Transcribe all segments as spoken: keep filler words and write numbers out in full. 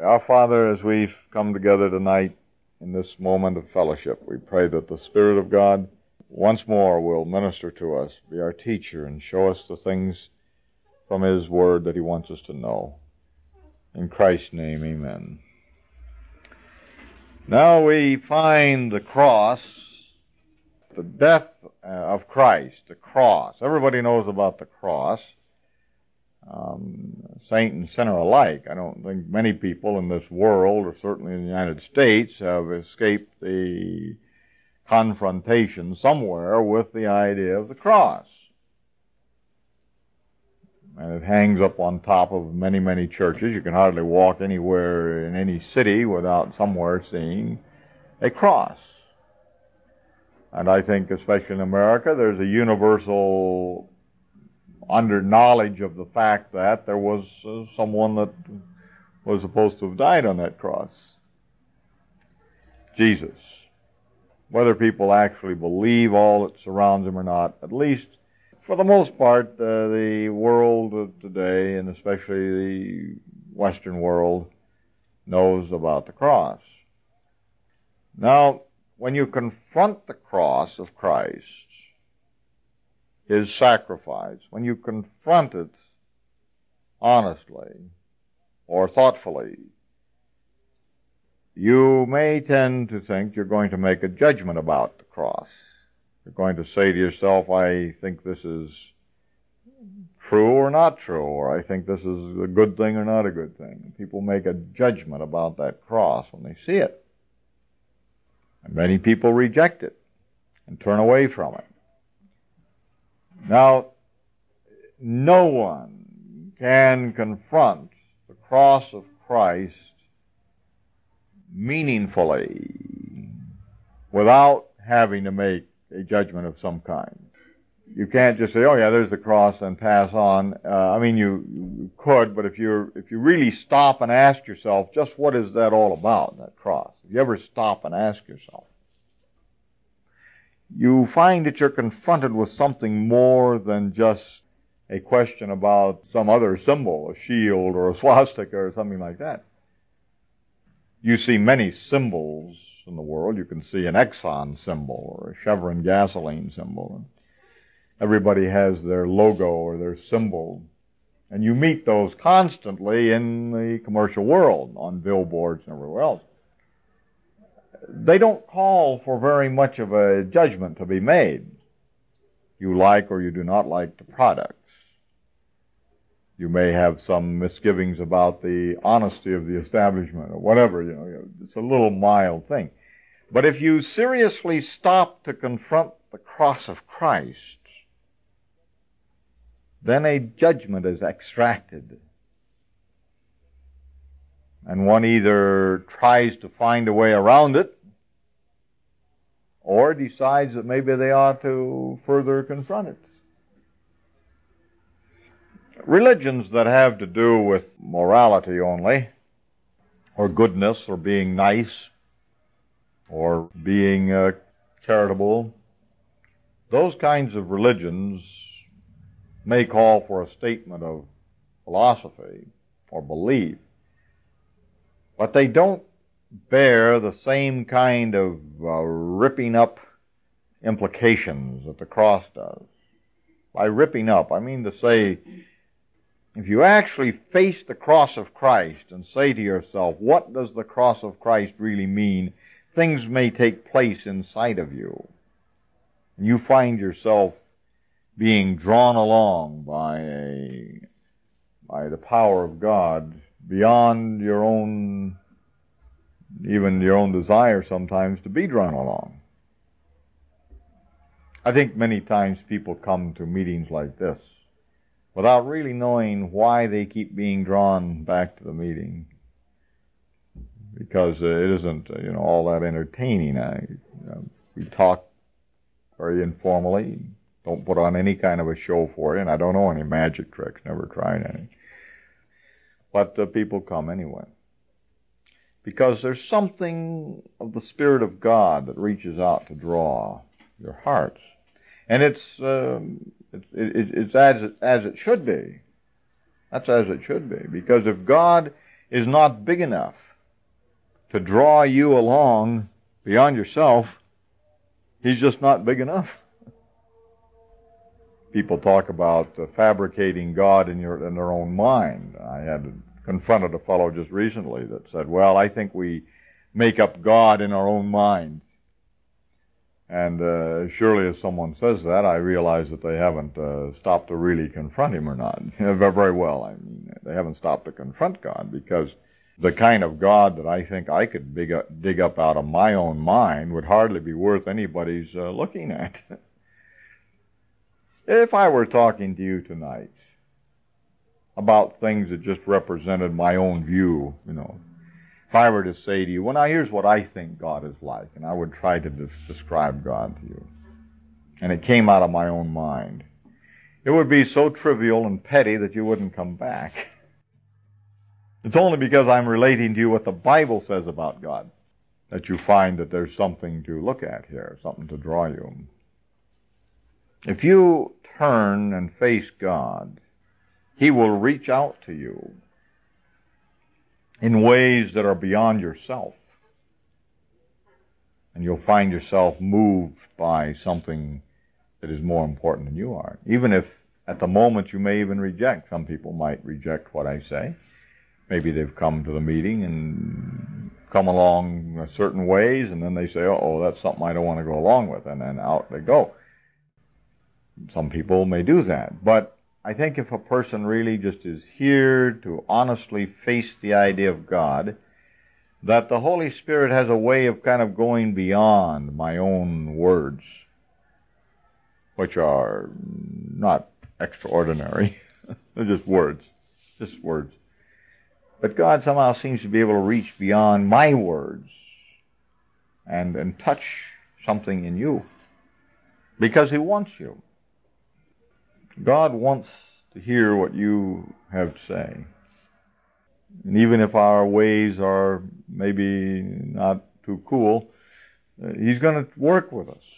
Our Father, as we've come together tonight in this moment of fellowship, we pray that the Spirit of God once more will minister to us, be our teacher, and show us the things from His Word that He wants us to know. In Christ's name, amen. Now we find the cross, the death of Christ, the cross. Everybody knows about the cross. Um, saint and sinner alike. I don't think many people in this world, or certainly in the United States, have escaped the confrontation somewhere with the idea of the cross. And it hangs up on top of many, many churches. You can hardly walk anywhere in any city without somewhere seeing a cross. And I think, especially in America, there's a universal under knowledge of the fact that there was uh, someone that was supposed to have died on that cross. Jesus. Whether people actually believe all that surrounds him or not, at least for the most part, uh, the world of today, and especially the Western world, knows about the cross. Now, when you confront the cross of Christ, His sacrifice, when you confront it honestly or thoughtfully, you may tend to think you're going to make a judgment about the cross. You're going to say to yourself, I think this is true or not true, or I think this is a good thing or not a good thing. People make a judgment about that cross when they see it. And many people reject it and turn away from it. Now, no one can confront the cross of Christ meaningfully without having to make a judgment of some kind. You can't just say, oh yeah, there's the cross, and pass on. Uh, I mean, you, you could, but if you're if you really stop and ask yourself, just what is that all about, that cross? If you ever stop and ask yourself, you find that you're confronted with something more than just a question about some other symbol, a shield or a swastika or something like that. You see many symbols in the world. You can see an Exxon symbol or a Chevron gasoline symbol. Everybody has their logo or their symbol. And you meet those constantly in the commercial world, on billboards and everywhere else. They don't call for very much of a judgment to be made. You like or you do not like the products. You may have some misgivings about the honesty of the establishment or whatever, you know, it's a little mild thing. But if you seriously stop to confront the cross of Christ, then a judgment is extracted. And one either tries to find a way around it or decides that maybe they ought to further confront it. Religions that have to do with morality only, or goodness, or being nice, or being uh, charitable, those kinds of religions may call for a statement of philosophy or belief, but they don't bear the same kind of uh, ripping up implications that the cross does. By ripping up, I mean to say, if you actually face the cross of Christ and say to yourself, what does the cross of Christ really mean? Things may take place inside of you. And you find yourself being drawn along by a, by the power of God beyond your own, even your own desire sometimes to be drawn along. I think many times people come to meetings like this without really knowing why they keep being drawn back to the meeting, because uh, it isn't, uh, you know, all that entertaining. I, uh, we talk very informally, don't put on any kind of a show for it, and I don't know any magic tricks, never tried any. But uh, people come anyway, because there's something of the Spirit of God that reaches out to draw your hearts. And it's um, it, it, it's as it, as it should be. That's as it should be. Because if God is not big enough to draw you along beyond yourself, He's just not big enough. People talk about uh, fabricating God in your in their own mind. I had confronted a fellow just recently that said, well, I think we make up God in our own minds. And uh, surely as someone says that, I realize that they haven't uh, stopped to really confront Him or not. Very well, I mean, they haven't stopped to confront God, because the kind of God that I think I could dig up, dig up out of my own mind would hardly be worth anybody's uh, looking at. If I were talking to you tonight about things that just represented my own view, you know, if I were to say to you, well, now here's what I think God is like, and I would try to de- describe God to you, and it came out of my own mind, it would be so trivial and petty that you wouldn't come back. It's only because I'm relating to you what the Bible says about God that you find that there's something to look at here, something to draw you. If you turn and face God, He will reach out to you in ways that are beyond yourself. And you'll find yourself moved by something that is more important than you are. Even if at the moment you may even reject. Some people might reject what I say. Maybe they've come to the meeting and come along certain ways, and then they say, oh, that's something I don't want to go along with, and then out they go. Some people may do that, but I think if a person really just is here to honestly face the idea of God, that the Holy Spirit has a way of kind of going beyond my own words, which are not extraordinary. They're just words, just words. But God somehow seems to be able to reach beyond my words and, and touch something in you, because He wants you. God wants to hear what you have to say. And even if our ways are maybe not too cool, He's going to work with us.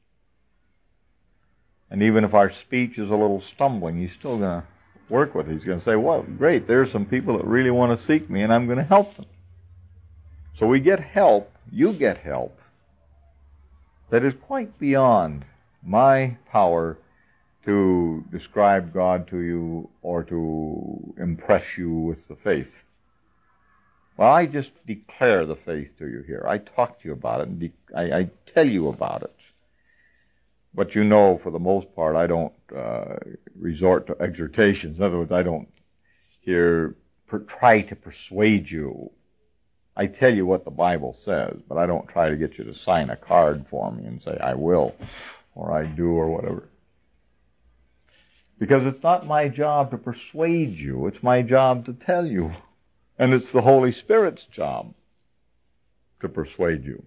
And even if our speech is a little stumbling, He's still going to work with it. He's going to say, well, great, there's some people that really want to seek me, and I'm going to help them. So we get help, you get help, that is quite beyond my power to describe God to you or to impress you with the faith. Well, I just declare the faith to you here. I talk to you about it, and de- I, I tell you about it. But you know, for the most part, I don't uh, resort to exhortations. In other words, I don't here per- try to persuade you. I tell you what the Bible says, but I don't try to get you to sign a card for me and say, I will, or I do, or whatever. Because it's not my job to persuade you. It's my job to tell you. And it's the Holy Spirit's job to persuade you.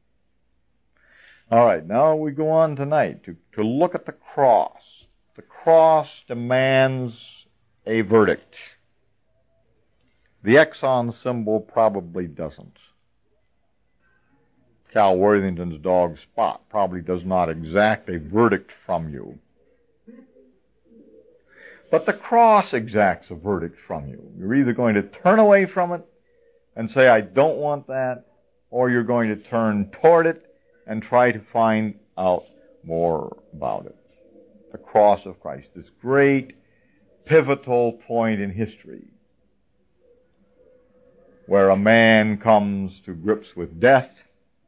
All right, now we go on tonight to, to look at the cross. The cross demands a verdict. The Exxon symbol probably doesn't. Cal Worthington's dog Spot probably does not exact a verdict from you. But the cross exacts a verdict from you. You're either going to turn away from it and say, I don't want that, or you're going to turn toward it and try to find out more about it. The cross of Christ, this great pivotal point in history where a man comes to grips with death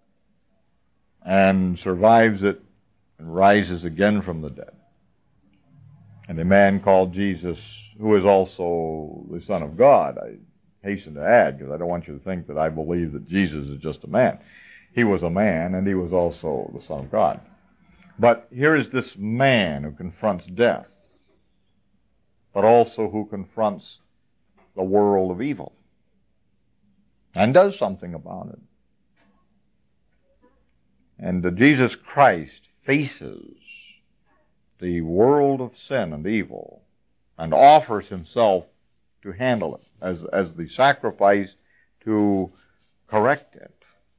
and survives it and rises again from the dead. And a man called Jesus, who is also the Son of God, I hasten to add, because I don't want you to think that I believe that Jesus is just a man. He was a man, and he was also the Son of God. But here is this man who confronts death, but also who confronts the world of evil and does something about it. And uh, Jesus Christ faces the world of sin and evil and offers himself to handle it as, as the sacrifice to correct it.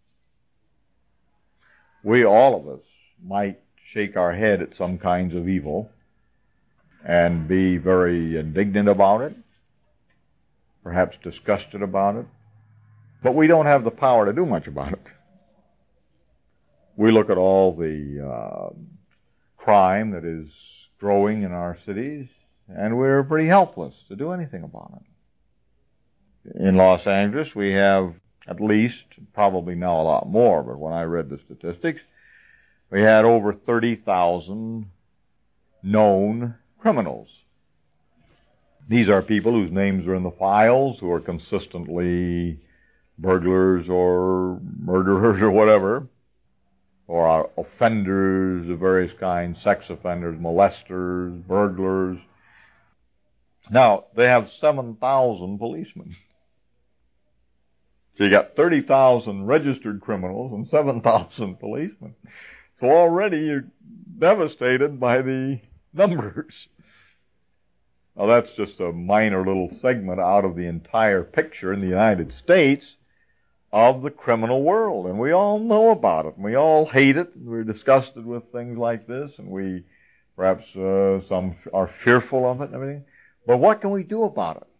We, all of us, might shake our head at some kinds of evil and be very indignant about it. perhaps disgusted about it, but we don't have the power to do much about it. We look at all the uh, crime that is growing in our cities, and we're pretty helpless to do anything about it. In Los Angeles, we have at least, probably now a lot more, but when I read the statistics, we had over thirty thousand known criminals. These are people whose names are in the files, who are consistently burglars or murderers or whatever, or are offenders of various kinds, sex offenders, molesters, burglars. Now, they have seven thousand policemen. So you got thirty thousand registered criminals and seven thousand policemen. So already you're devastated by the numbers. Now that's just a minor little segment out of the entire picture in the United States of the criminal world. And we all know about it. And we all hate it. We're disgusted with things like this. And we, perhaps uh, some are fearful of it and everything. But what can we do about it?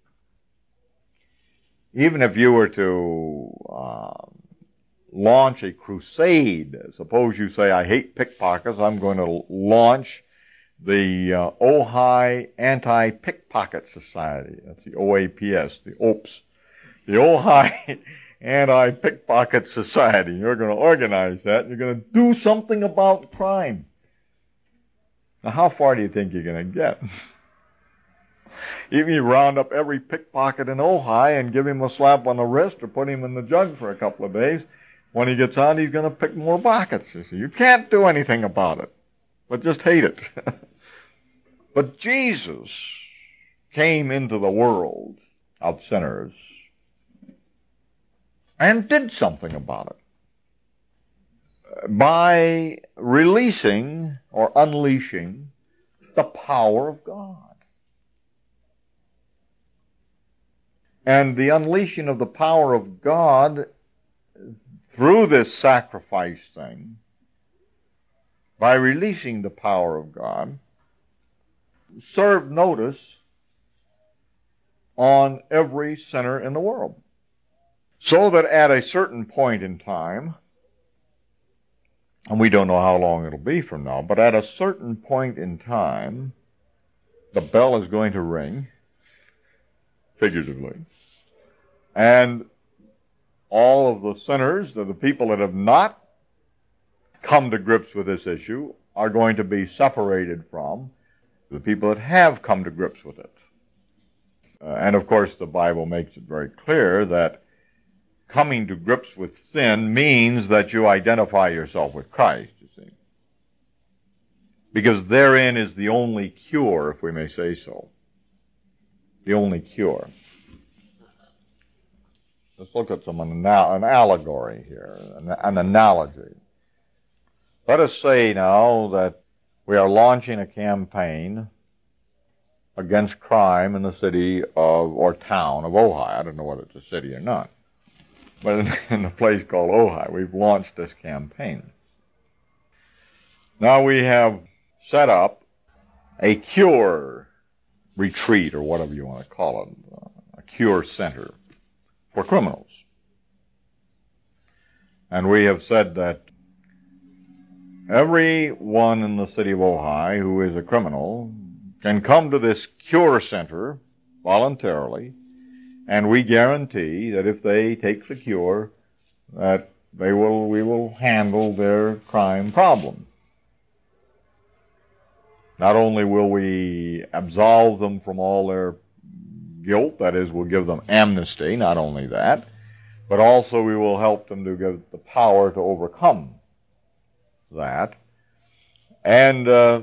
Even if you were to uh, launch a crusade, suppose you say, I hate pickpockets, I'm going to launch the uh, Ojai Anti-Pickpocket Society. That's the O A P S, the O P S. The Ojai Anti-Pickpocket Society. You're going to organize that, and you're going to do something about crime. Now, how far do you think you're going to get? Even you round up every pickpocket in Ojai and give him a slap on the wrist or put him in the jug for a couple of days, when he gets out, he's going to pick more pockets. You see, you can't do anything about it, but just hate it. But Jesus came into the world of sinners and did something about it by releasing or unleashing the power of God. And the unleashing of the power of God through this sacrifice thing, by releasing the power of God, served notice on every sinner in the world. So that at a certain point in time, and we don't know how long it'll be from now, but at a certain point in time, the bell is going to ring, figuratively, and all of the sinners, the people that have not come to grips with this issue, are going to be separated from the people that have come to grips with it. Uh, and of course, the Bible makes it very clear that coming to grips with sin means that you identify yourself with Christ, you see. Because therein is the only cure, if we may say so. The only cure. Let's look at some an, an allegory here, an, an analogy. Let us say now that we are launching a campaign against crime in the city of, or town of Ojai. I don't know whether it's a city or not. But in, in a place called Ojai, we've launched this campaign. Now we have set up a cure retreat, or whatever you want to call it, a cure center for criminals. And we have said that everyone in the city of Ojai who is a criminal can come to this cure center voluntarily, and we guarantee that if they take the cure, that they will, we will handle their crime problem. Not only will we absolve them from all their guilt, that is, we'll give them amnesty, not only that, but also we will help them to give the power to overcome that. And uh,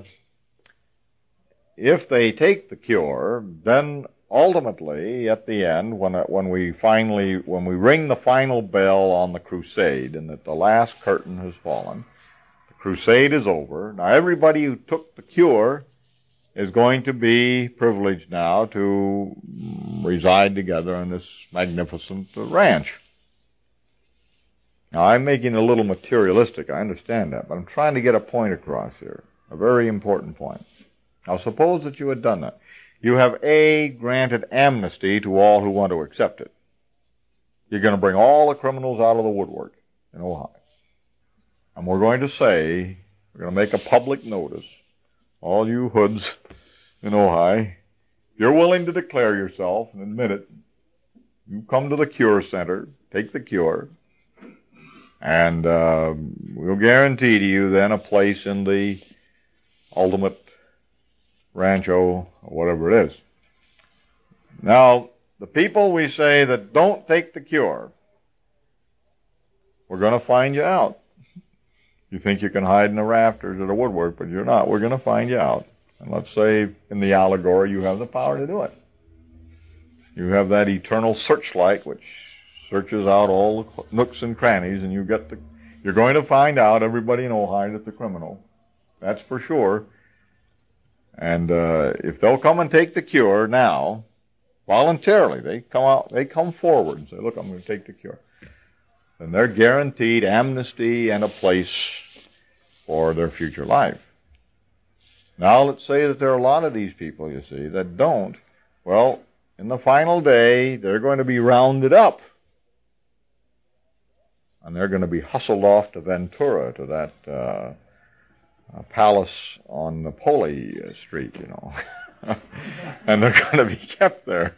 if they take the cure, then ultimately, at the end, when when we finally, when we ring the final bell on the crusade, and that the last curtain has fallen, the crusade is over. Now, everybody who took the cure is going to be privileged now to reside together in this magnificent ranch. Now, I'm making it a little materialistic, I understand that, but I'm trying to get a point across here, a very important point. Now, suppose that you had done that. You have A, granted amnesty to all who want to accept it. You're going to bring all the criminals out of the woodwork in Ohio. And we're going to say, we're going to make a public notice, all you hoods in Ohio, if you're willing to declare yourself and admit it, you come to the Cure Center, take the cure, and uh, we'll guarantee to you then a place in the ultimate rancho, or whatever it is. Now, the people we say that don't take the cure, we're going to find you out. You think you can hide in the rafters or the woodwork, but you're not. We're going to find you out. And let's say in the allegory you have the power to do it. You have that eternal searchlight which searches out all the nooks and crannies, and you get the, you're going to find out everybody in Ohio that's a criminal. That's for sure. And uh, if they'll come and take the cure now, voluntarily, they come out, they come forward and say, look, I'm going to take the cure. Then they're guaranteed amnesty and a place for their future life. Now let's say that there are a lot of these people, you see, that don't. Well, in the final day, they're going to be rounded up. And they're going to be hustled off to Ventura, to that uh, uh, palace on Napoli Street, you know. And they're going to be kept there.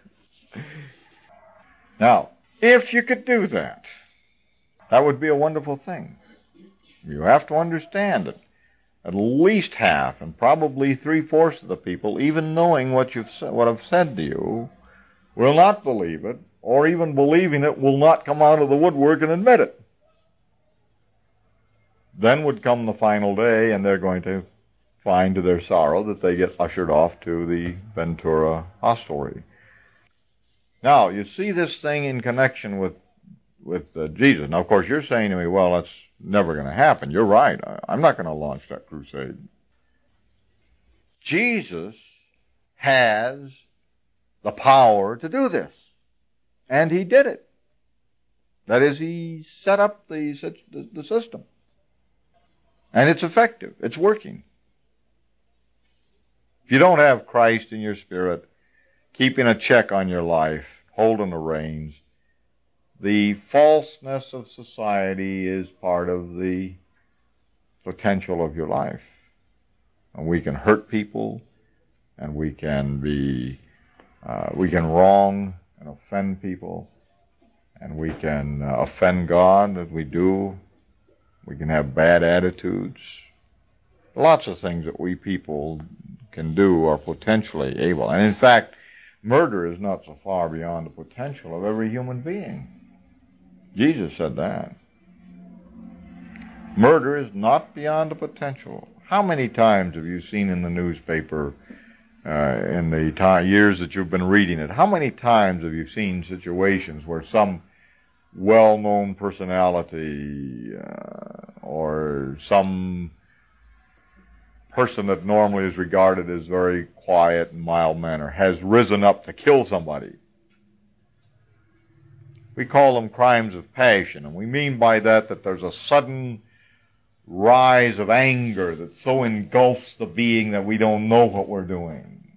Now, if you could do that, that would be a wonderful thing. You have to understand it. At least half, and probably three-fourths of the people, even knowing what you've said, what I've said to you, will not believe it, or even believing it, will not come out of the woodwork and admit it. Then would come the final day, and they're going to find to their sorrow that they get ushered off to the Ventura hostelry. Now, you see this thing in connection with with uh, Jesus. Now, of course, you're saying to me, well, that's never going to happen. You're right. I, I'm not going to launch that crusade. Jesus has the power to do this. And he did it. That is, he set up the, the, the system. And it's effective. It's working. If you don't have Christ in your spirit, keeping a check on your life, holding the reins, the falseness of society is part of the potential of your life. And we can hurt people, and we can be, uh, we can wrong and offend people, and we can uh, offend God as we do. We can have bad attitudes. Lots of things that we people can do are potentially able. And in fact, murder is not so far beyond the potential of every human being. Jesus said that. Murder is not beyond the potential. How many times have you seen in the newspaper, uh, in the time, years that you've been reading it, how many times have you seen situations where some well-known personality uh, or some person that normally is regarded as very quiet and mild-mannered has risen up to kill somebody? We call them crimes of passion, and we mean by that that there's a sudden rise of anger that so engulfs the being that we don't know what we're doing.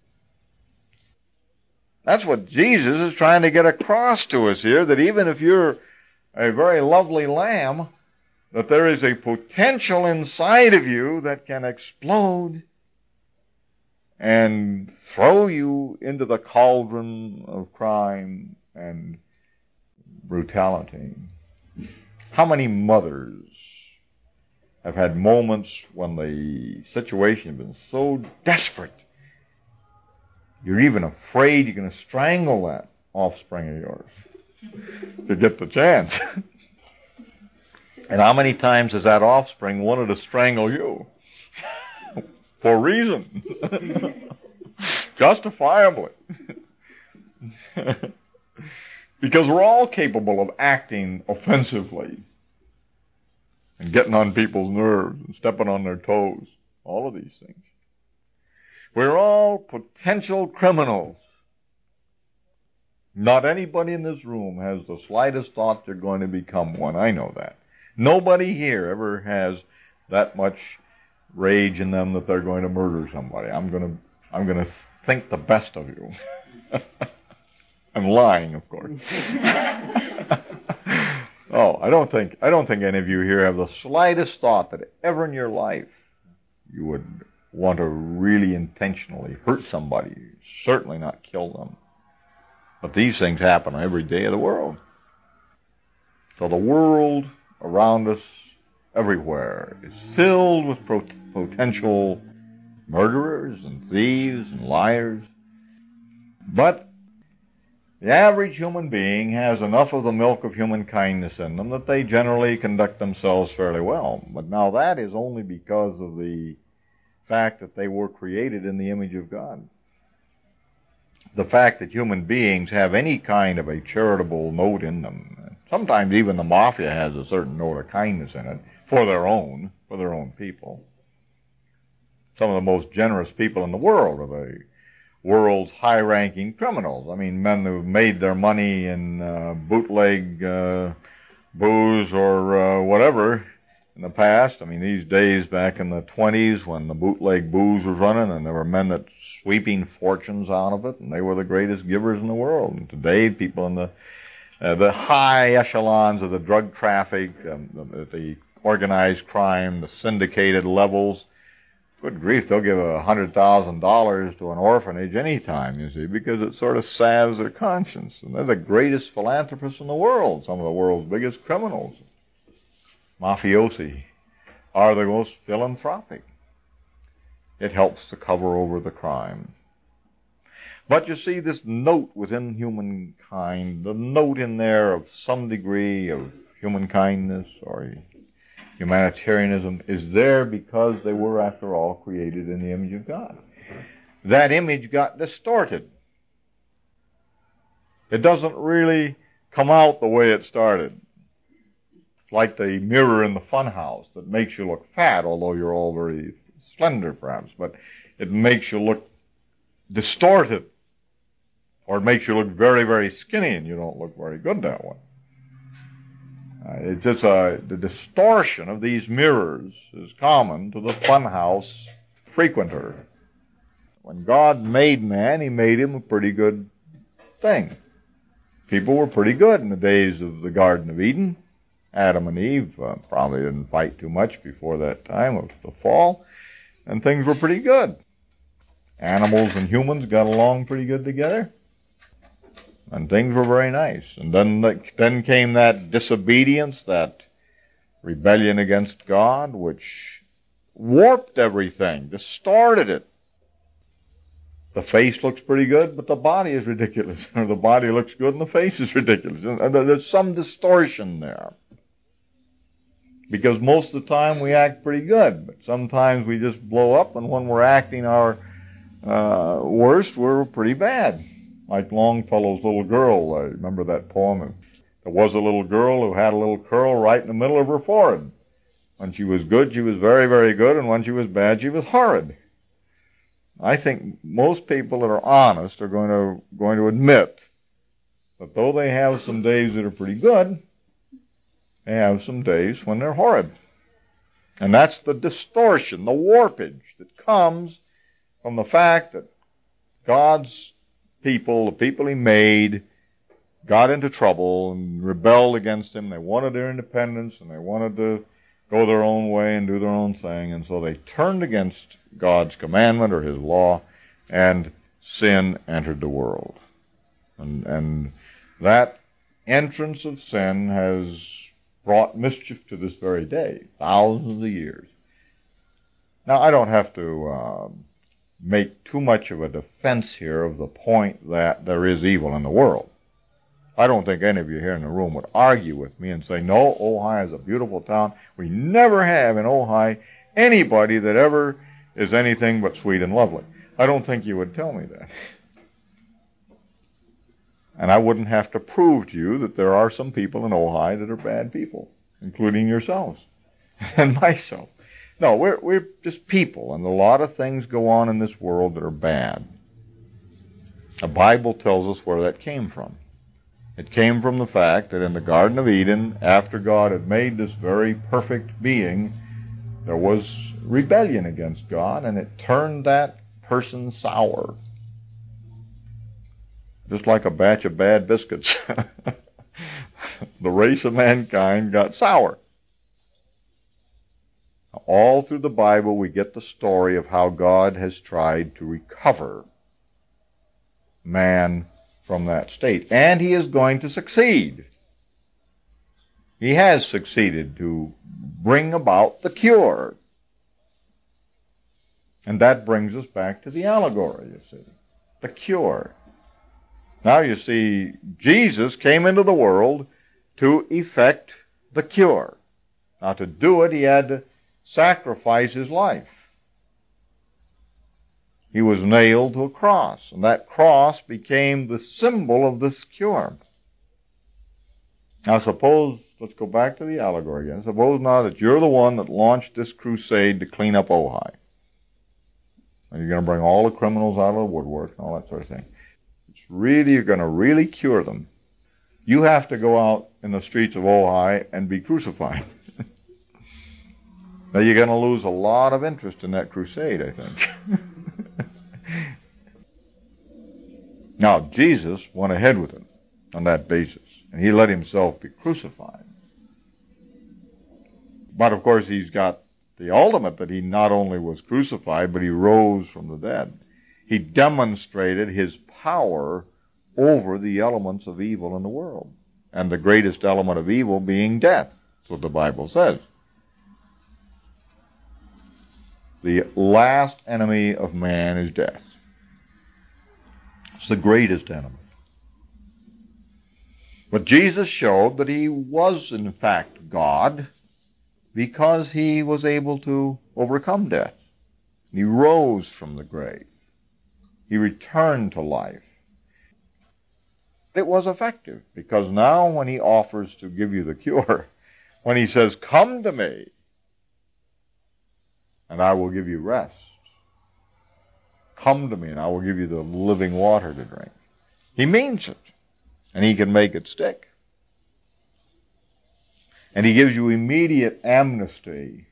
That's what Jesus is trying to get across to us here, that even if you're a very lovely lamb, that there is a potential inside of you that can explode and throw you into the cauldron of crime and brutality. How many mothers have had moments when the situation has been so desperate, you're even afraid you're going to strangle that offspring of yours to get the chance. And how many times has that offspring wanted to strangle you? For a reason. Justifiably. Because we're all capable of acting offensively and getting on people's nerves and stepping on their toes. All of these things. We're all potential criminals. Not anybody in this room has the slightest thought they're going to become one. I know that. Nobody here ever has that much rage in them that they're going to murder somebody. I'm going to I'm going to think the best of you. I'm lying, of course. Oh, I don't think I don't think any of you here have the slightest thought that ever in your life you would want to really intentionally hurt somebody, certainly not kill them. But these things happen every day of the world. So the world around us, everywhere, is filled with potential murderers and thieves and liars. But the average human being has enough of the milk of human kindness in them that they generally conduct themselves fairly well. But now that is only because of the fact that they were created in the image of God. The fact that human beings have any kind of a charitable note in them. Sometimes even the mafia has a certain note of kindness in it for their own, for their own people. Some of the most generous people in the world are the world's high-ranking criminals. I mean, men who've made their money in uh, bootleg uh, booze or uh, whatever in the past. I mean, these days back in the twenties when the bootleg booze was running and there were men that sweeping fortunes out of it and they were the greatest givers in the world. And today, people in the uh, the high echelons of the drug traffic, um, the, the organized crime, the syndicated levels, good grief, they'll give a hundred thousand dollars to an orphanage anytime, you see, because it sort of salves their conscience. And they're the greatest philanthropists in the world, some of the world's biggest criminals. Mafiosi are the most philanthropic. It helps to cover over the crime. But you see, this note within humankind, the note in there of some degree of human kindness or humanitarianism, is there because they were, after all, created in the image of God. That image got distorted. It doesn't really come out the way it started. It's like the mirror in the funhouse that makes you look fat, although you're all very slender, perhaps, but it makes you look distorted. Or it makes you look very, very skinny, and you don't look very good that way. Uh, it's just a, the distortion of these mirrors is common to the funhouse frequenter. When God made man, he made him a pretty good thing. People were pretty good in the days of the Garden of Eden. Adam and Eve uh, probably didn't fight too much before that time of the fall, and things were pretty good. Animals and humans got along pretty good together. And things were very nice. And then, then came that disobedience, that rebellion against God, which warped everything, distorted it. The face looks pretty good, but the body is ridiculous. Or the body looks good and the face is ridiculous. And there's some distortion there. Because most of the time we act pretty good, but sometimes we just blow up, and when we're acting our uh, worst, we're pretty bad. Like Longfellow's Little Girl. I remember that poem. There was a little girl who had a little curl right in the middle of her forehead. When she was good, she was very, very good, and when she was bad, she was horrid. I think most people that are honest are going to going to admit that though they have some days that are pretty good, they have some days when they're horrid. And that's the distortion, the warpage that comes from the fact that God's people, the people he made, got into trouble and rebelled against him. They wanted their independence and they wanted to go their own way and do their own thing. And so they turned against God's commandment or his law, and sin entered the world. And, and that entrance of sin has brought mischief to this very day, thousands of years. Now, I don't have to uh, make too much of a defense here of the point that there is evil in the world. I don't think any of you here in the room would argue with me and say, no, Ojai is a beautiful town. We never have in Ojai anybody that ever is anything but sweet and lovely. I don't think you would tell me that. And I wouldn't have to prove to you that there are some people in Ojai that are bad people, including yourselves and myself. No, we're, we're just people, and a lot of things go on in this world that are bad. The Bible tells us where that came from. It came from the fact that in the Garden of Eden, after God had made this very perfect being, there was rebellion against God, and it turned that person sour. Just like a batch of bad biscuits. The race of mankind got sour. All through the Bible we get the story of how God has tried to recover man from that state. And he is going to succeed. He has succeeded to bring about the cure. And that brings us back to the allegory, you see. The cure. Now you see, Jesus came into the world to effect the cure. Now to do it, he had to sacrifice his life. He was nailed to a cross, and that cross became the symbol of this cure. Now suppose, let's go back to the allegory again. Suppose now that you're the one that launched this crusade to clean up Ojai. And you're going to bring all the criminals out of the woodwork and all that sort of thing. It's really, you're going to really cure them. You have to go out in the streets of Ojai and be crucified. Now you're going to lose a lot of interest in that crusade, I think. Now Jesus went ahead with it on that basis, and he let himself be crucified. But of course he's got the ultimate, that he not only was crucified, but he rose from the dead. He demonstrated his power over the elements of evil in the world, and the greatest element of evil being death. That's what the Bible says. The last enemy of man is death. It's the greatest enemy. But Jesus showed that he was in fact God, because he was able to overcome death. He rose from the grave. He returned to life. It was effective, because now when he offers to give you the cure, when he says, "Come to me, and I will give you rest. Come to me, and I will give you the living water to drink," he means it, and he can make it stick. And he gives you immediate amnesty.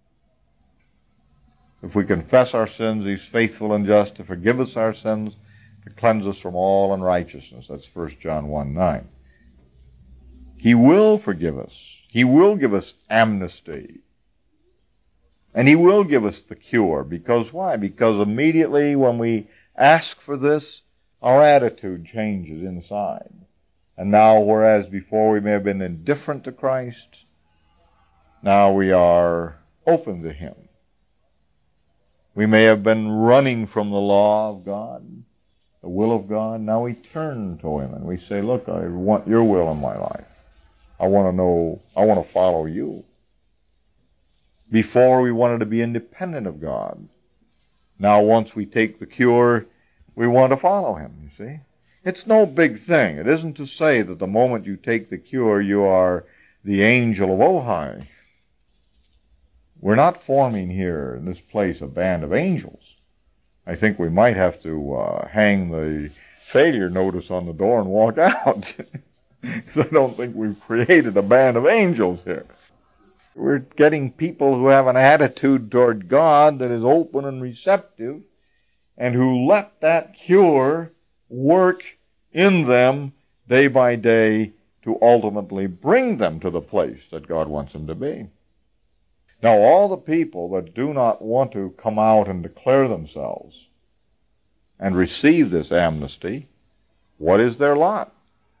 If we confess our sins, he's faithful and just to forgive us our sins, to cleanse us from all unrighteousness. That's First John one nine. He will forgive us. He will give us amnesty. And he will give us the cure. Because why? Because immediately when we ask for this, our attitude changes inside. And now, whereas before we may have been indifferent to Christ, now we are open to him. We may have been running from the law of God, the will of God. Now we turn to him and we say, "Look, I want your will in my life. I want to know, I want to follow you." Before we wanted to be independent of God. Now once we take the cure, we want to follow him, you see. It's no big thing. It isn't to say that the moment you take the cure, you are the angel of Ojai. We're not forming here in this place a band of angels. I think we might have to uh, hang the failure notice on the door and walk out. I don't think we've created a band of angels here. We're getting people who have an attitude toward God that is open and receptive, and who let that cure work in them day by day to ultimately bring them to the place that God wants them to be. Now, all the people that do not want to come out and declare themselves and receive this amnesty, what is their lot?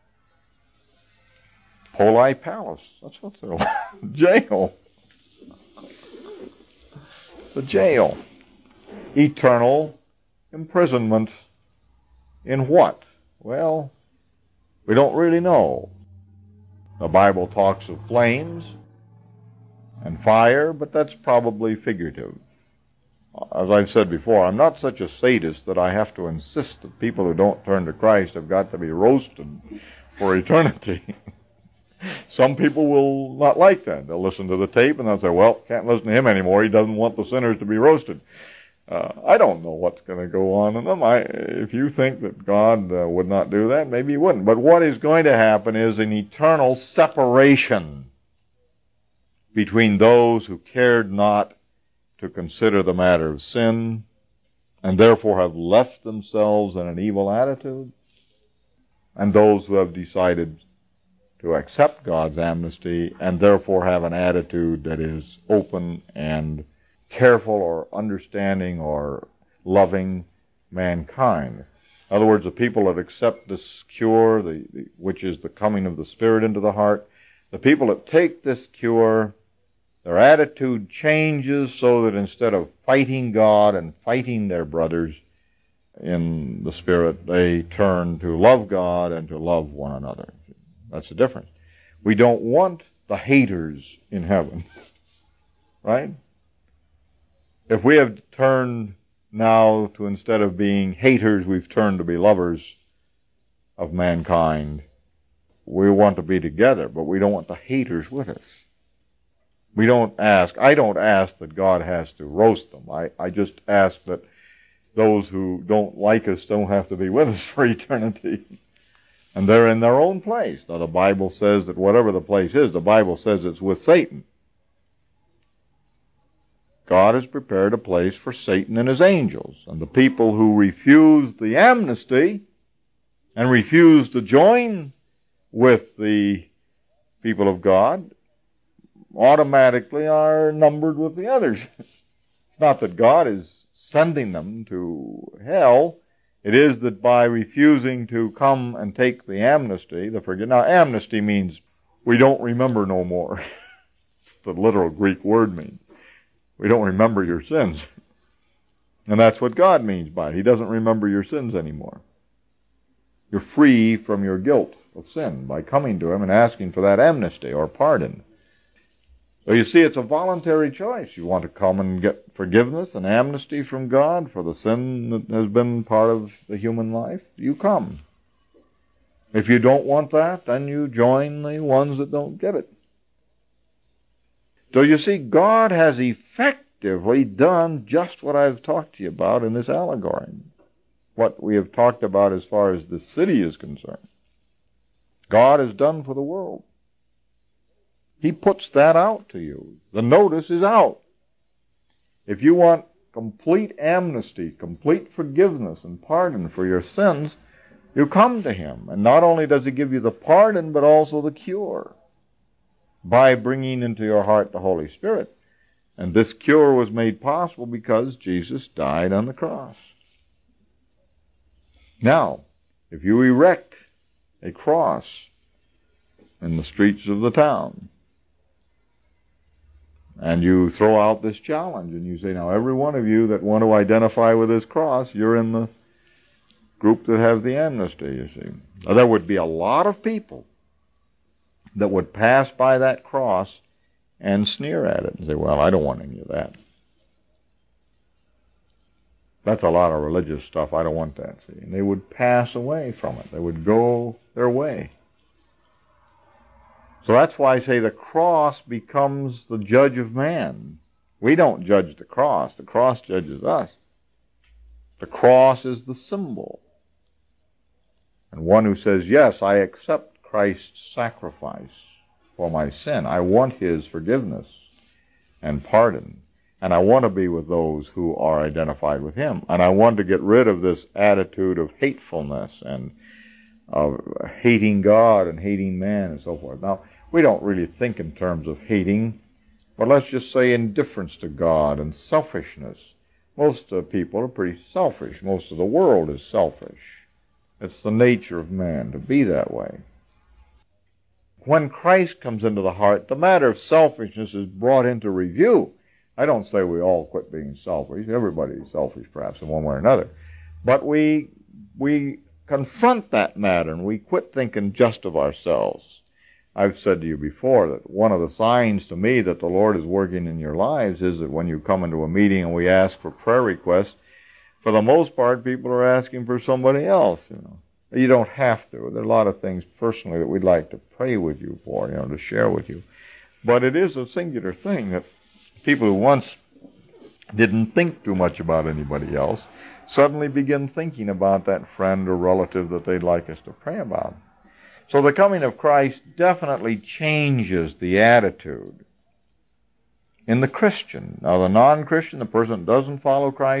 Poli Palace. That's what their lot. Jail. The jail. Eternal imprisonment in what? Well, we don't really know. The Bible talks of flames and fire, but that's probably figurative. As I've said before, I'm not such a sadist that I have to insist that people who don't turn to Christ have got to be roasted for eternity. Some people will not like that. They'll listen to the tape and they'll say, "Well, can't listen to him anymore. He doesn't want the sinners to be roasted." Uh, I don't know what's going to go on in them. I, if you think that God uh, would not do that, maybe he wouldn't. But what is going to happen is an eternal separation between those who cared not to consider the matter of sin and therefore have left themselves in an evil attitude, and those who have decided to accept God's amnesty and therefore have an attitude that is open and careful or understanding or loving mankind. In other words, the people that accept this cure, the, the, which is the coming of the Spirit into the heart, the people that take this cure, their attitude changes so that instead of fighting God and fighting their brothers in the Spirit, they turn to love God and to love one another. That's the difference. We don't want the haters in heaven, right? If we have turned now to, instead of being haters, we've turned to be lovers of mankind, we want to be together, but we don't want the haters with us. We don't ask, I don't ask that God has to roast them. I, I just ask that those who don't like us don't have to be with us for eternity. And they're in their own place. Now the Bible says that whatever the place is, the Bible says it's with Satan. God has prepared a place for Satan and his angels. And the people who refuse the amnesty and refuse to join with the people of God automatically are numbered with the others. It's not that God is sending them to hell. It is that by refusing to come and take the amnesty, the forgive. Now, amnesty means we don't remember no more. That's what the literal Greek word means. We don't remember your sins. And that's what God means by it. He doesn't remember your sins anymore. You're free from your guilt of sin by coming to Him and asking for that amnesty or pardon. So you see, it's a voluntary choice. You want to come and get forgiveness and amnesty from God for the sin that has been part of the human life, you come. If you don't want that, then you join the ones that don't get it. So you see, God has effectively done just what I've talked to you about in this allegory. What we have talked about as far as the city is concerned. God has done for the world. He puts that out to you. The notice is out. If you want complete amnesty, complete forgiveness and pardon for your sins, you come to Him. And not only does He give you the pardon, but also the cure by bringing into your heart the Holy Spirit. And this cure was made possible because Jesus died on the cross. Now, if you erect a cross in the streets of the town, and you throw out this challenge, and you say, now every one of you that want to identify with this cross, you're in the group that have the amnesty, you see. Now, there would be a lot of people that would pass by that cross and sneer at it and say, well, I don't want any of that. That's a lot of religious stuff. I don't want that, see. And they would pass away from it. They would go their way. So that's why I say the cross becomes the judge of man. We don't judge the cross. The cross judges us. The cross is the symbol. And one who says, yes, I accept Christ's sacrifice for my sin. I want His forgiveness and pardon. And I want to be with those who are identified with Him. And I want to get rid of this attitude of hatefulness and of hating God and hating man and so forth. Now, we don't really think in terms of hating, but let's just say indifference to God and selfishness. Most uh, people are pretty selfish. Most of the world is selfish. It's the nature of man to be that way. When Christ comes into the heart, the matter of selfishness is brought into review. I don't say we all quit being selfish. Everybody is selfish, perhaps, in one way or another. But we we confront that matter, and we quit thinking just of ourselves. I've said to you before that one of the signs to me that the Lord is working in your lives is that when you come into a meeting and we ask for prayer requests, for the most part, people are asking for somebody else, you know. You don't have to. There are a lot of things personally that we'd like to pray with you for, you know, to share with you. But it is a singular thing that people who once didn't think too much about anybody else suddenly begin thinking about that friend or relative that they'd like us to pray about. So the coming of Christ definitely changes the attitude in the Christian. Now, the non-Christian, the person that doesn't follow Christ,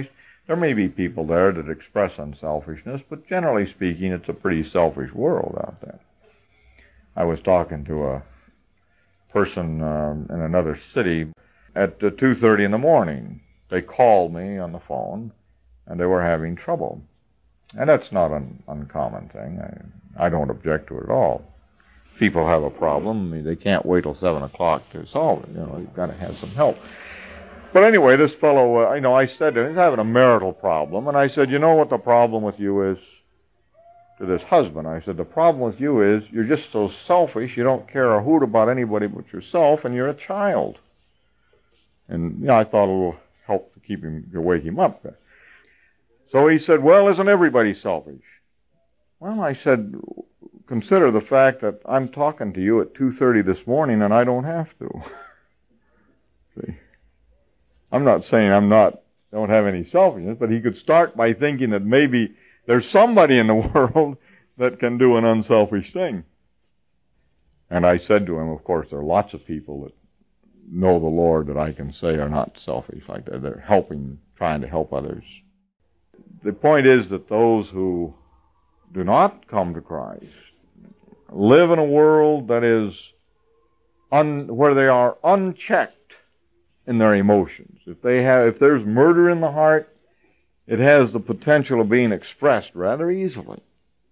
There may be people there that express unselfishness, but generally speaking, it's a pretty selfish world out there. I was talking to a person um, in another city at uh, two thirty in the morning. They called me on the phone, and they were having trouble. And that's not an uncommon thing. I, I don't object to it at all. People have a problem. I mean, they can't wait till seven o'clock to solve it. You know, you've got to have some help. But anyway, this fellow, uh, you know, I said to him, he's having a marital problem. And I said, you know what the problem with you is? To this husband, I said, the problem with you is you're just so selfish, you don't care a hoot about anybody but yourself, and you're a child. And, you know, I thought a little help to keep him, to wake him up. So he said, well, isn't everybody selfish? Well, I said, consider the fact that I'm talking to you at two thirty this morning and I don't have to. See? I'm not saying I'm not, don't have any selfishness, but he could start by thinking that maybe there's somebody in the world that can do an unselfish thing. And I said to him, of course, there are lots of people that know the Lord that I can say are not selfish like that. They're helping, trying to help others. The point is that those who do not come to Christ live in a world that is un, where they are unchecked in their emotions. If they have, if there's murder in the heart, it has the potential of being expressed rather easily.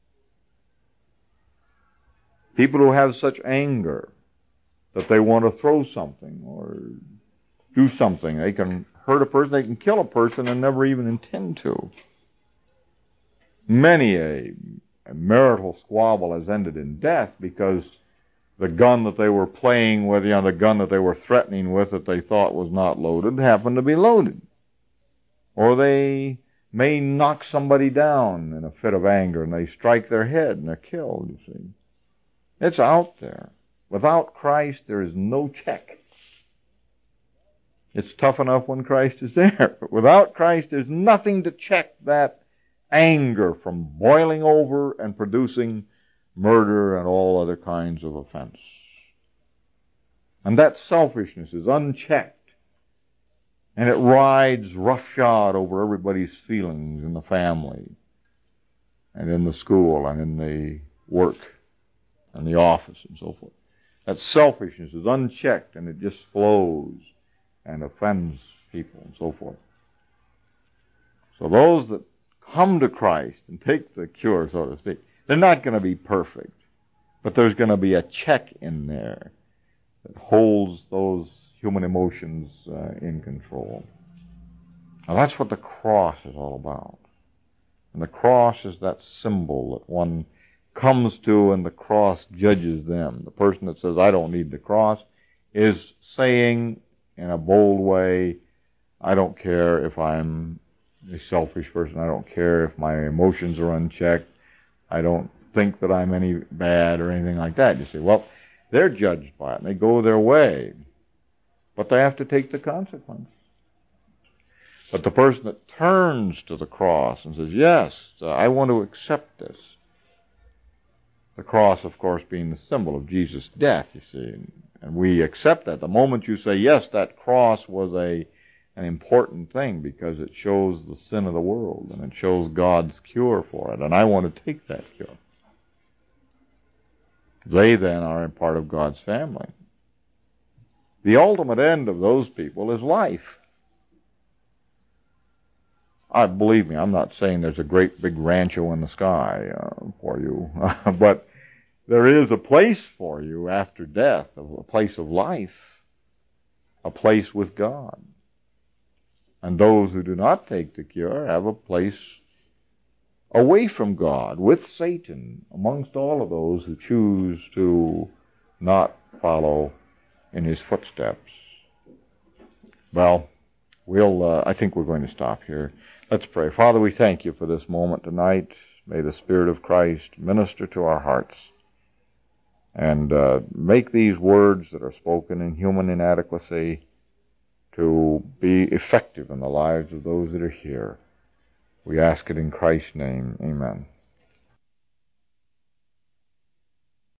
People who have such anger that they want to throw something or do something, they can hurt a person, they can kill a person and never even intend to. Many a, a marital squabble has ended in death because the gun that they were playing with, you know, the gun that they were threatening with that they thought was not loaded happened to be loaded. Or they may knock somebody down in a fit of anger and they strike their head and they're killed, you see. It's out there. Without Christ, there is no check. It's tough enough when Christ is there. But without Christ, there's nothing to check that anger from boiling over and producing murder and all other kinds of offense. And that selfishness is unchecked. And it rides roughshod over everybody's feelings in the family and in the school and in the work and the office and so forth. That selfishness is unchecked and it just flows and offends people and so forth. So those that come to Christ and take the cure, so to speak, they're not going to be perfect, but there's going to be a check in there that holds those human emotions uh, in control. Now that's what the cross is all about. And the cross is that symbol that one comes to and the cross judges them. The person that says, I don't need the cross, is saying in a bold way, I don't care if I'm a selfish person. I don't care if my emotions are unchecked. I don't think that I'm any bad or anything like that. You say, well, they're judged by it and they go their way. But they have to take the consequence. But the person that turns to the cross and says, yes, uh, I want to accept this. The cross, of course, being the symbol of Jesus' death, you see. And we accept that. The moment you say, yes, that cross was a an important thing because it shows the sin of the world and it shows God's cure for it. And I want to take that cure. They then are a part of God's family. The ultimate end of those people is life. I believe me, I'm not saying there's a great big rancho in the sky uh, for you, but there is a place for you after death, a place of life, a place with God. And those who do not take the cure have a place away from God, with Satan, amongst all of those who choose to not follow in his footsteps. Well, we'll, uh, I think we're going to stop here. Let's pray. Father, we thank you for this moment tonight. May the Spirit of Christ minister to our hearts and uh, make these words that are spoken in human inadequacy to be effective in the lives of those that are here. We ask it in Christ's name. Amen.